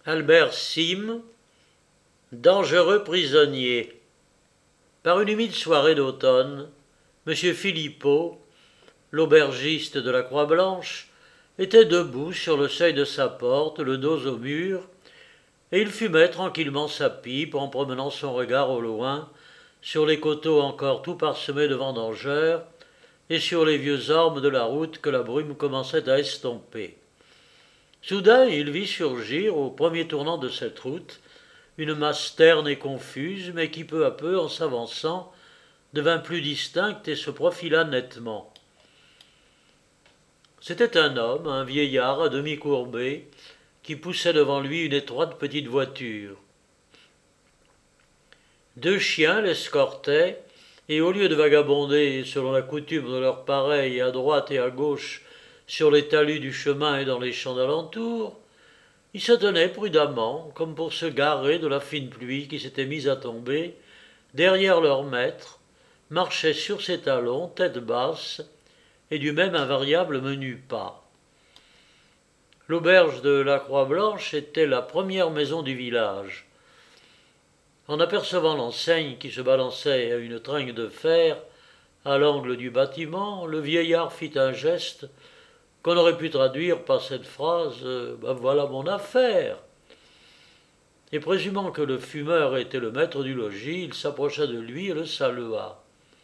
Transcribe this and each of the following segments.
Albert Sim, dangereux prisonnier. Par une humide soirée d'automne, M. Philippot, l'aubergiste de la Croix-Blanche, était debout sur le seuil de sa porte, le dos au mur, et il fumait tranquillement sa pipe en promenant son regard au loin sur les coteaux encore tout parsemés de vendangeurs et sur les vieux ormes de la route que la brume commençait à estomper. Soudain, il vit surgir, au premier tournant de cette route, une masse terne et confuse, mais qui peu à peu, en s'avançant, devint plus distincte et se profila nettement. C'était un homme, un vieillard à demi courbé, qui poussait devant lui une étroite petite voiture. Deux chiens l'escortaient, et au lieu de vagabonder selon la coutume de leurs pareils à droite et à gauche sur les talus du chemin et dans les champs d'alentour, ils se tenaient prudemment, comme pour se garer de la fine pluie qui s'était mise à tomber, derrière leur maître, marchaient sur ses talons, tête basse, et du même invariable menu pas. L'auberge de la Croix-Blanche était la première maison du village. En apercevant l'enseigne qui se balançait à une tringle de fer à l'angle du bâtiment, le vieillard fit un geste qu'on aurait pu traduire par cette phrase « Ben voilà mon affaire !» Et présumant que le fumeur était le maître du logis, il s'approcha de lui et le salua.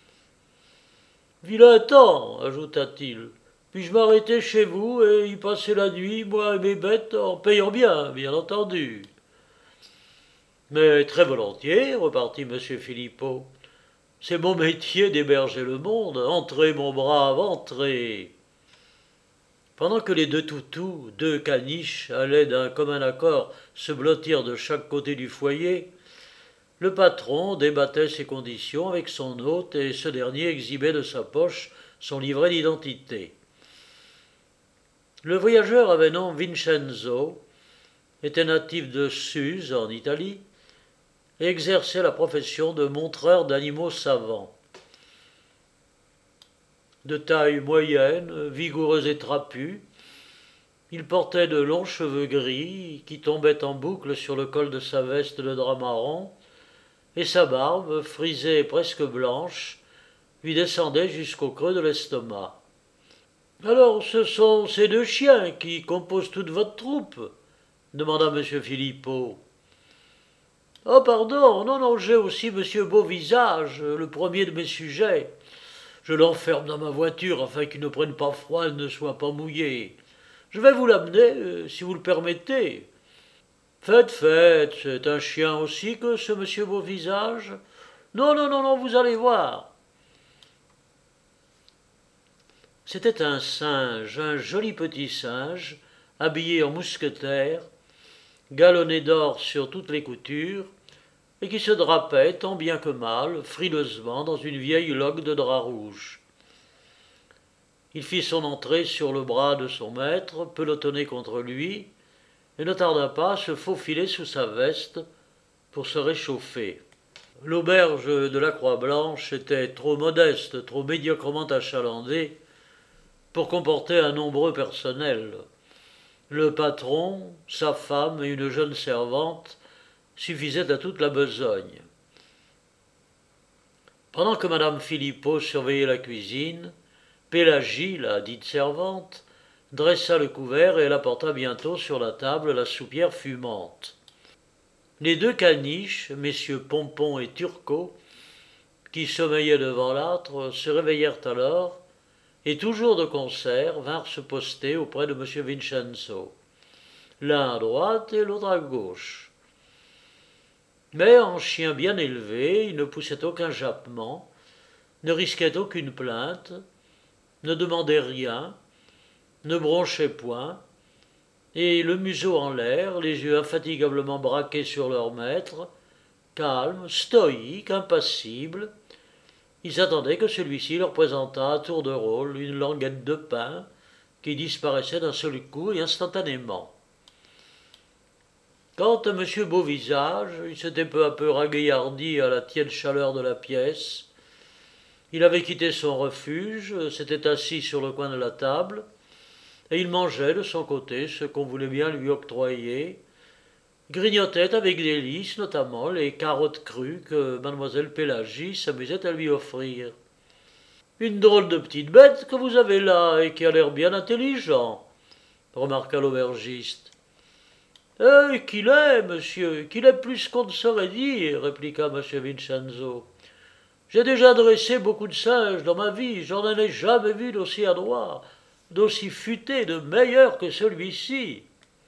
« Vilain temps, ajouta-t-il, puis-je m'arrêter chez vous et y passer la nuit, moi et mes bêtes, en payant bien entendu. » Mais très volontiers, repartit M. Philippot. C'est mon métier d'héberger le monde. Entrez, mon brave, entrez. Pendant que les deux toutous, deux caniches, allaient d'un commun accord se blottir de chaque côté du foyer, le patron débattait ses conditions avec son hôte et ce dernier exhibait de sa poche son livret d'identité. Le voyageur avait nom Vincenzo, était natif de Suse, en Italie, et exerçait la profession de montreur d'animaux savants. De taille moyenne, vigoureux et trapu, il portait de longs cheveux gris qui tombaient en boucle sur le col de sa veste de drap marron, et sa barbe, frisée et presque blanche, lui descendait jusqu'au creux de l'estomac. « Alors, ce sont ces deux chiens qui composent toute votre troupe ?» demanda M. Philippot. « Oh, pardon, non, j'ai aussi M. Beauvisage, le premier de mes sujets. Je l'enferme dans ma voiture afin qu'il ne prenne pas froid et ne soit pas mouillé. Je vais vous l'amener, si vous le permettez. » « Faites, c'est un chien aussi que ce M. Beauvisage ? » Non, vous allez voir. C'était un singe, un joli petit singe, habillé en mousquetaire, galonné d'or sur toutes les coutures, et qui se drapait, tant bien que mal, frileusement dans une vieille loque de drap rouge. Il fit son entrée sur le bras de son maître, pelotonné contre lui, et ne tarda pas à se faufiler sous sa veste pour se réchauffer. L'auberge de la Croix-Blanche était trop modeste, trop médiocrement achalandée pour comporter un nombreux personnel. Le patron, sa femme et une jeune servante suffisaient à toute la besogne. Pendant que Madame Philippot surveillait la cuisine, Pélagie, la dite servante, dressa le couvert et elle apporta bientôt sur la table la soupière fumante. Les deux caniches, messieurs Pompon et Turcot, qui sommeillaient devant l'âtre, se réveillèrent alors et toujours de concert vinrent se poster auprès de M. Vincenzo, l'un à droite et l'autre à gauche. Mais en chien bien élevé, il ne poussait aucun jappement, ne risquait aucune plainte, ne demandait rien, ne bronchait point, et le museau en l'air, les yeux infatigablement braqués sur leur maître, calmes, stoïques, impassibles, ils attendaient que celui-ci leur présentât à tour de rôle une languette de pain qui disparaissait d'un seul coup et instantanément. Quant à M. Beauvisage, il s'était peu à peu ragaillardi à la tiède chaleur de la pièce. Il avait quitté son refuge, s'était assis sur le coin de la table, et il mangeait de son côté ce qu'on voulait bien lui octroyer, grignotait avec délice notamment les carottes crues que mademoiselle Pélagie s'amusait à lui offrir. Une drôle de petite bête que vous avez là et qui a l'air bien intelligent, remarqua l'aubergiste. Qu'il est, monsieur, qu'il est plus qu'on ne saurait dire, répliqua M. Vincenzo. J'ai déjà dressé beaucoup de singes dans ma vie, j'en ai jamais vu d'aussi adroit, d'aussi futé, de meilleur que celui-ci.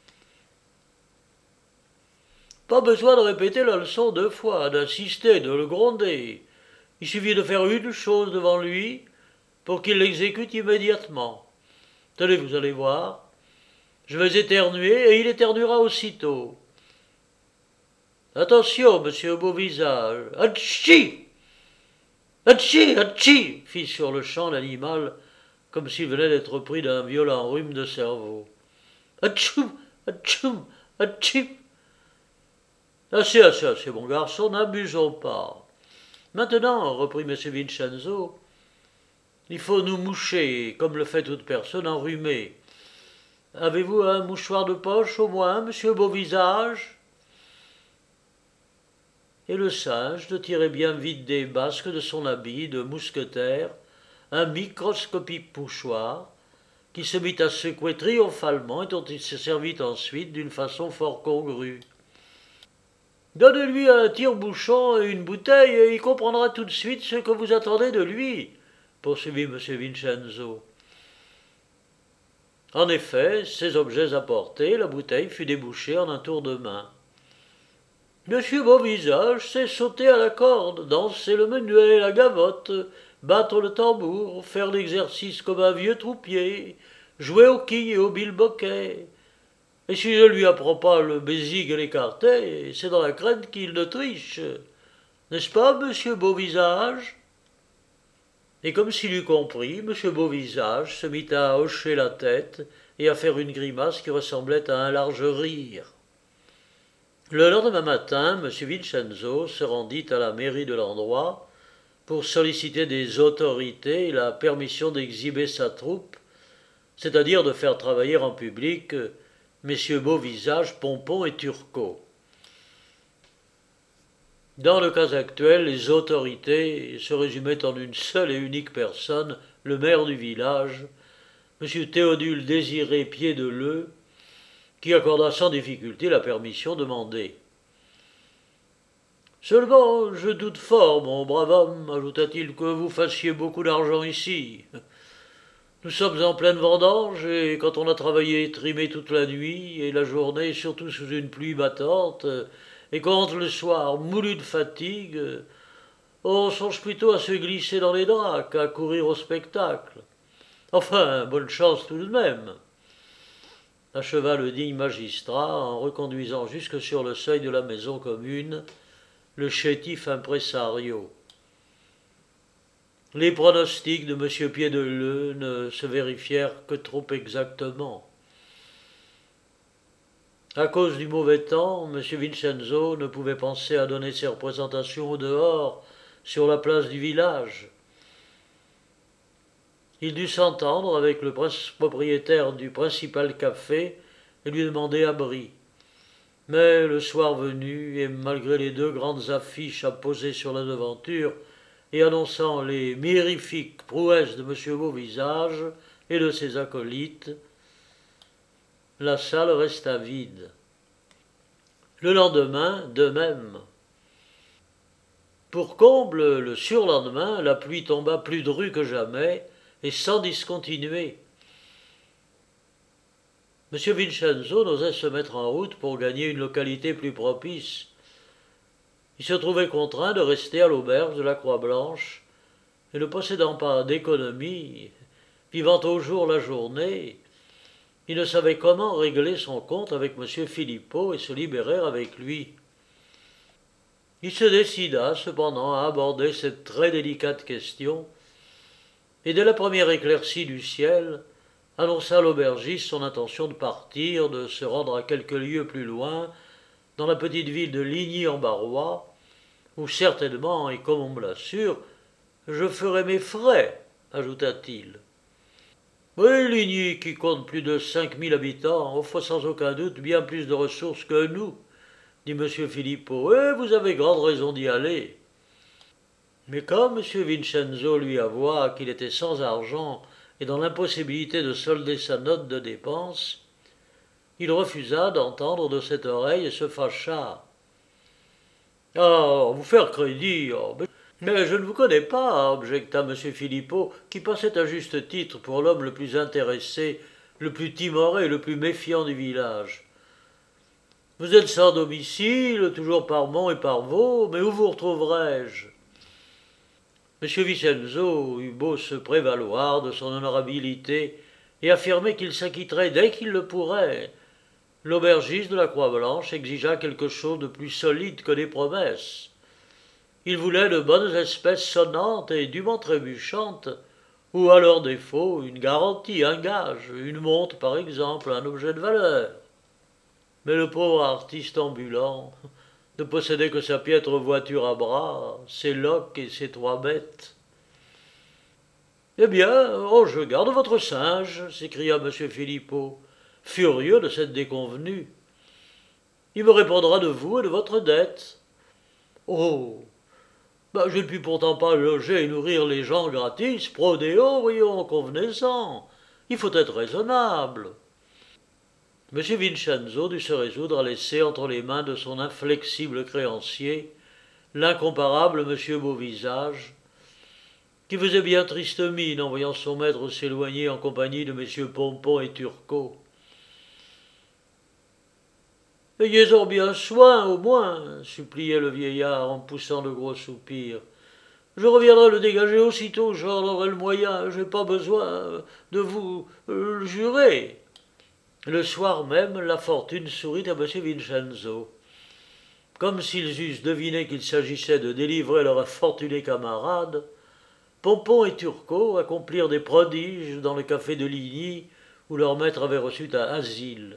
Pas besoin de répéter la leçon 2 fois, d'insister, de le gronder. Il suffit de faire une chose devant lui pour qu'il l'exécute immédiatement. Tenez, vous allez voir. Je vais éternuer et il éternuera aussitôt. Attention, monsieur Beauvisage. Hatchi! Hatchi! Hatchi! Fit sur le champ l'animal, comme s'il venait d'être pris d'un violent rhume de cerveau. Hatchoum! Hatchoum! Hatchim! Assez, assez, assez, mon garçon, n'abusons pas. Maintenant, reprit M. Vincenzo, il faut nous moucher, comme le fait toute personne enrhumée. Avez-vous un mouchoir de poche, au moins, monsieur Beauvisage? Et le singe de tirer bien vite des basques de son habit de mousquetaire un microscopique mouchoir, qui se mit à secouer triomphalement et dont il se servit ensuite d'une façon fort congrue. Donnez-lui un tire-bouchon et une bouteille, et il comprendra tout de suite ce que vous attendez de lui, poursuivit M. Vincenzo. En effet, ces objets apportés, la bouteille fut débouchée en un tour de main. Monsieur Beauvisage sait sauter à la corde, danser le menuet, la gavotte, battre le tambour, faire l'exercice comme un vieux troupier, jouer aux quilles et au bilboquet. Et si je ne lui apprends pas le bésigue et l'écarté, c'est dans la crainte qu'il ne triche. N'est-ce pas, monsieur Beauvisage? Et comme s'il eût compris, monsieur Beauvisage se mit à hocher la tête et à faire une grimace qui ressemblait à un large rire. Le lendemain matin, M. Vincenzo se rendit à la mairie de l'endroit pour solliciter des autorités la permission d'exhiber sa troupe, c'est-à-dire de faire travailler en public messieurs Beauvisage, Pompon et Turcot. Dans le cas actuel, les autorités se résumaient en une seule et unique personne, le maire du village, M. Théodule Désiré Pied-de-Leu, qui accorda sans difficulté la permission demandée. Seulement, je doute fort, mon brave homme, ajouta-t-il, que vous fassiez beaucoup d'argent ici. Nous sommes en pleine vendange, et quand on a travaillé trimé toute la nuit et la journée, surtout sous une pluie battante, et quand le soir, moulu de fatigue, on songe plutôt à se glisser dans les draps qu'à courir au spectacle. Enfin, bonne chance tout de même, acheva le digne magistrat en reconduisant jusque sur le seuil de la maison commune le chétif impresario. Les pronostics de M. Pied-de-Leu ne se vérifièrent que trop exactement. À cause du mauvais temps, M. Vincenzo ne pouvait penser à donner ses représentations au dehors, sur la place du village. Il dut s'entendre avec le propriétaire du principal café et lui demander abri. Mais le soir venu, et malgré les 2 grandes affiches apposées sur la devanture et annonçant les mirifiques prouesses de M. Beauvisage et de ses acolytes, la salle resta vide. Le lendemain, de même. Pour comble, le surlendemain, la pluie tomba plus drue que jamais et sans discontinuer. M. Vincenzo n'osait se mettre en route pour gagner une localité plus propice. Il se trouvait contraint de rester à l'auberge de la Croix-Blanche, et ne possédant pas d'économie, vivant au jour la journée, il ne savait comment régler son compte avec M. Philippot et se libérer avec lui. Il se décida cependant à aborder cette très délicate question, et dès la première éclaircie du ciel, annonça à l'aubergiste son intention de partir, de se rendre à quelques lieues plus loin, dans la petite ville de Ligny-en-Barrois, où certainement, et comme on me l'assure, je ferai mes frais, ajouta-t-il. Oui, Ligny, qui compte plus de 5000 habitants, offre sans aucun doute bien plus de ressources que nous, dit M. Filippo, et vous avez grande raison d'y aller. Mais quand M. Vincenzo lui avoua qu'il était sans argent et dans l'impossibilité de solder sa note de dépenses, il refusa d'entendre de cette oreille et se fâcha. « Ah, vous faire crédit, mais je ne vous connais pas, objecta M. Filippo, qui passait à juste titre pour l'homme le plus intéressé, le plus timoré et le plus méfiant du village. Vous êtes sans domicile, toujours par Mont et par Vaux, mais où vous retrouverai-je? M. Vincenzo eut beau se prévaloir de son honorabilité et affirmer qu'il s'acquitterait dès qu'il le pourrait. L'aubergiste de la Croix-Blanche exigea quelque chose de plus solide que des promesses. Il voulait de bonnes espèces sonnantes et dûment trébuchantes, ou à leur défaut une garantie, un gage, une montre par exemple, un objet de valeur. Mais le pauvre artiste ambulant ne possédait que sa piètre voiture à bras, ses loques et ses 3 bêtes. « Eh bien, je garde votre singe, s'écria M. Filippo, furieux de cette déconvenue. Il me répondra de vous et de votre dette. Oh, je ne puis pourtant pas loger et nourrir les gens gratis, prodéo, voyons, convenez-en. Il faut être raisonnable. M. Vincenzo dut se résoudre à laisser entre les mains de son inflexible créancier l'incomparable M. Beauvisage, qui faisait bien triste mine en voyant son maître s'éloigner en compagnie de MM. Pompon et Turcot. « Ayez-en bien soin, au moins, suppliait le vieillard en poussant de gros soupirs. Je reviendrai le dégager aussitôt, j'en aurai le moyen, je n'ai pas besoin de vous le jurer. » Le soir même, la fortune sourit à M. Vincenzo. Comme s'ils eussent deviné qu'il s'agissait de délivrer leur infortuné camarade, Pompon et Turcot accomplirent des prodiges dans le café de Ligny, où leur maître avait reçu un asile.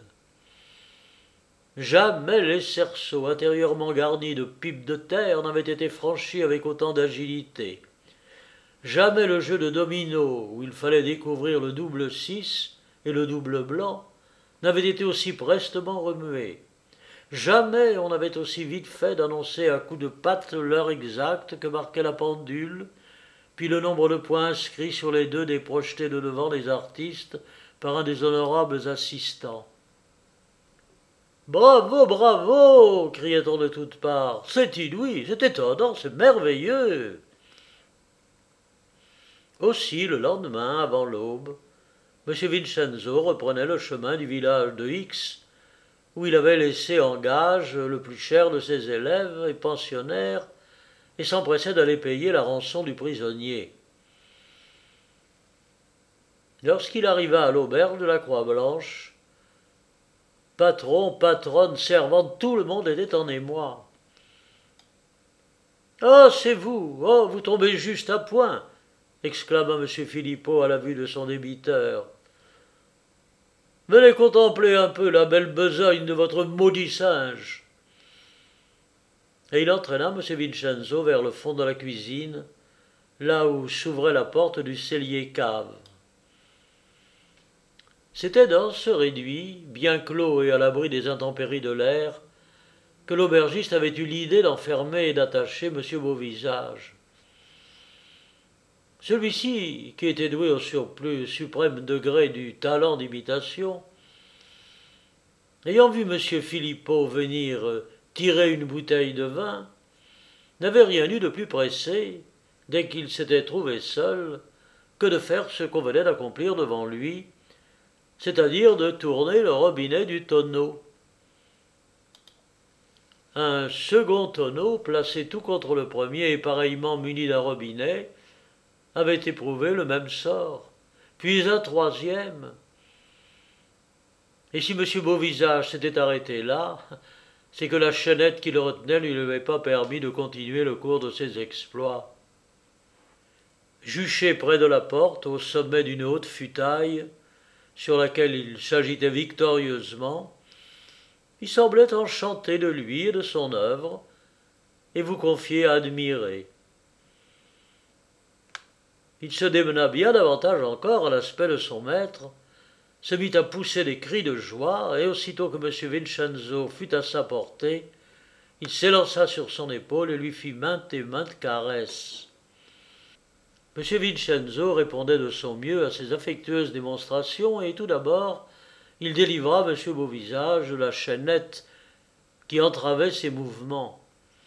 Jamais les cerceaux intérieurement garnis de pipes de terre n'avaient été franchis avec autant d'agilité. Jamais le jeu de domino, où il fallait découvrir le double 6 et le double blanc, n'avait été aussi prestement remué. Jamais on n'avait aussi vite fait d'annoncer à coups de patte l'heure exacte que marquait la pendule, puis le nombre de points inscrits sur les 2 des projetés de devant des artistes par un des honorables assistants. « Bravo, bravo !» criait-on de toutes parts. « C'est inouï, c'est étonnant, c'est merveilleux !» Aussi, le lendemain, avant l'aube, M. Vincenzo reprenait le chemin du village de X, où il avait laissé en gage le plus cher de ses élèves et pensionnaires, et s'empressait d'aller payer la rançon du prisonnier. Lorsqu'il arriva à l'auberge de la Croix-Blanche, patron, patronne, servante, tout le monde était en émoi. « Ah, c'est vous! Oh, vous tombez juste à point !» exclama M. Filippo à la vue de son débiteur. « Venez contempler un peu la belle besogne de votre maudit singe !» Et il entraîna M. Vincenzo vers le fond de la cuisine, là où s'ouvrait la porte du cellier cave. C'était dans ce réduit, bien clos et à l'abri des intempéries de l'air, que l'aubergiste avait eu l'idée d'enfermer et d'attacher M. Beauvisage. Celui-ci, qui était doué au surplus suprême degré du talent d'imitation, ayant vu M. Filippo venir tirer une bouteille de vin, n'avait rien eu de plus pressé, dès qu'il s'était trouvé seul, que de faire ce qu'on venait d'accomplir devant lui, c'est-à-dire de tourner le robinet du tonneau. Un second tonneau, placé tout contre le premier et pareillement muni d'un robinet, avait éprouvé le même sort, puis un troisième. Et si M. Beauvisage s'était arrêté là, c'est que la chaînette qui le retenait ne lui avait pas permis de continuer le cours de ses exploits. Juché près de la porte, au sommet d'une haute futaille, sur laquelle il s'agitait victorieusement, il semblait enchanté de lui et de son œuvre, et vous confier à admirer. Il se démena bien davantage encore à l'aspect de son maître, se mit à pousser des cris de joie, et aussitôt que M. Vincenzo fut à sa portée, Il s'élança sur son épaule et lui fit maintes et maintes caresses. M. Vincenzo répondait de son mieux à ces affectueuses démonstrations, et tout d'abord, il délivra M. Beauvisage de la chaînette qui entravait ses mouvements.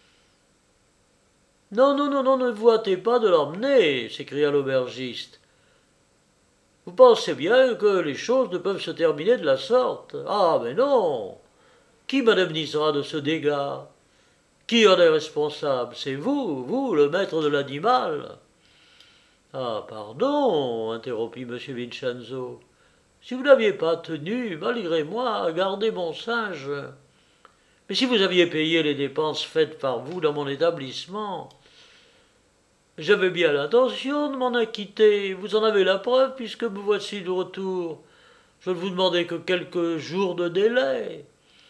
« Non, non, non, non, ne vous hâtez pas de l'emmener, s'écria l'aubergiste. Vous pensez bien que les choses ne peuvent se terminer de la sorte. Ah, mais non. Qui m'indemnisera de ce dégât? Qui en est responsable? C'est vous, vous, le maître de l'animal. » Ah, pardon, interrompit M. Vincenzo. Si vous n'aviez pas tenu, malgré moi, à garder mon singe. Mais si vous aviez payé les dépenses faites par vous dans mon établissement, j'avais bien l'intention de m'en acquitter. Vous en avez la preuve puisque me voici de retour. Je ne vous demandais que quelques jours de délai.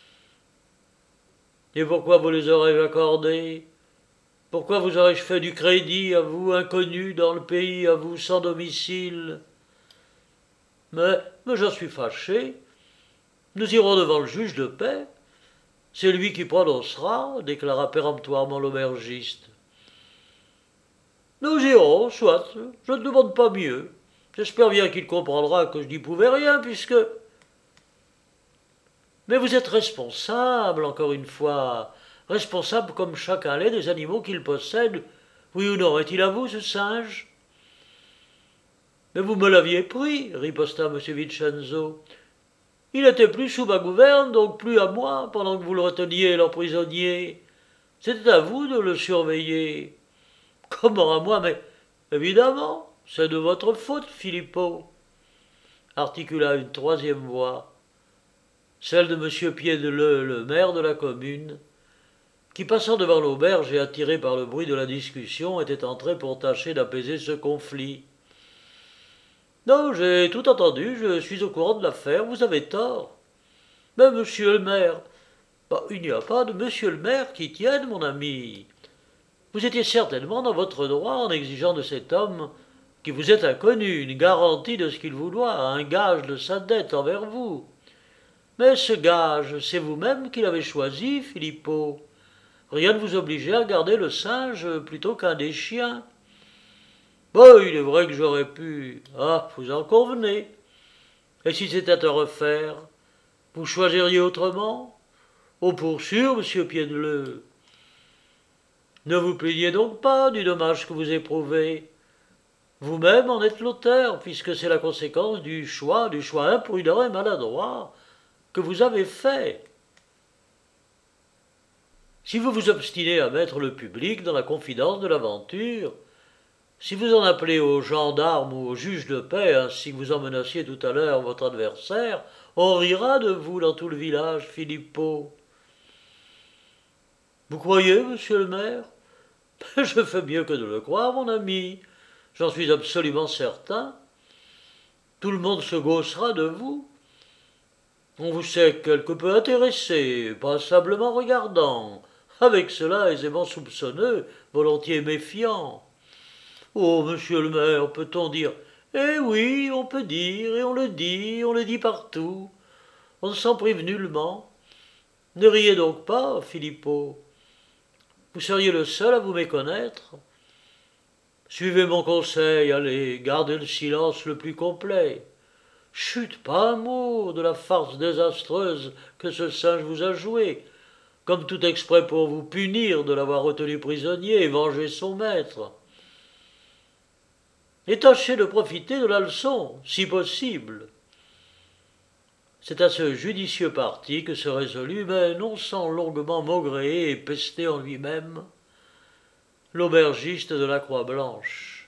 Et pourquoi vous les aurais-je accordés? Pourquoi vous aurais-je fait du crédit à vous, inconnu dans le pays, à vous, sans domicile? Mais j'en suis fâché. Nous irons devant le juge de paix. C'est lui qui prononcera, déclara péremptoirement l'aubergiste. Nous irons, soit, je ne demande pas mieux. J'espère bien qu'il comprendra que je n'y pouvais rien, puisque... Mais vous êtes responsable, encore une fois, responsable comme chacun l'est des animaux qu'il possède. Oui ou non, est-il à vous, ce singe? Mais vous me l'aviez pris, riposta M. Vincenzo. Il n'était plus sous ma gouverne, donc plus à moi, pendant que vous le reteniez et l'emprisonniez. C'était à vous de le surveiller. Comment à moi? Mais évidemment, c'est de votre faute, Filippo, articula une troisième voix, celle de M. Piédeleu, le maire de la commune, qui, passant devant l'auberge et attiré par le bruit de la discussion, était entré pour tâcher d'apaiser ce conflit. Non, j'ai tout entendu, je suis au courant de l'affaire, vous avez tort. Mais monsieur le maire, il n'y a pas de monsieur le maire qui tienne, mon ami. Vous étiez certainement dans votre droit en exigeant de cet homme, qui vous est inconnu, une garantie de ce qu'il vous doit, un gage de sa dette envers vous. Mais ce gage, c'est vous-même qui l'avez choisi, Filippo. Rien ne vous obligeait à garder le singe plutôt qu'un des chiens. Il est vrai que j'aurais pu. Ah, vous en convenez. Et si c'était à refaire, vous choisiriez autrement? Oh, pour sûr, monsieur Piédeleu. Ne vous plaignez donc pas du dommage que vous éprouvez. Vous-même en êtes l'auteur, puisque c'est la conséquence du choix imprudent et maladroit que vous avez fait. Si vous vous obstinez à mettre le public dans la confidence de l'aventure, si vous en appelez aux gendarmes ou aux juges de paix, ainsi que vous en menaciez tout à l'heure votre adversaire, on rira de vous dans tout le village, Filippo. Vous croyez, monsieur le maire? Je fais mieux que de le croire, mon ami. J'en suis absolument certain. Tout le monde se gaussera de vous. On vous sait quelque peu intéressé, passablement regardant, avec cela aisément soupçonneux, volontiers méfiant. Oh, monsieur le maire, peut-on dire? Eh oui, on peut dire, et on le dit partout. On ne s'en prive nullement. Ne riez donc pas, Filippo. Vous seriez le seul à vous méconnaître. Suivez mon conseil, allez, gardez le silence le plus complet. Chut, pas un mot de la farce désastreuse que ce singe vous a jouée, comme tout exprès pour vous punir de l'avoir retenu prisonnier et venger son maître. Et tâchez de profiter de la leçon, si possible. C'est à ce judicieux parti que se résolut, mais non sans longuement maugréer et pester en lui-même, l'aubergiste de la Croix-Blanche.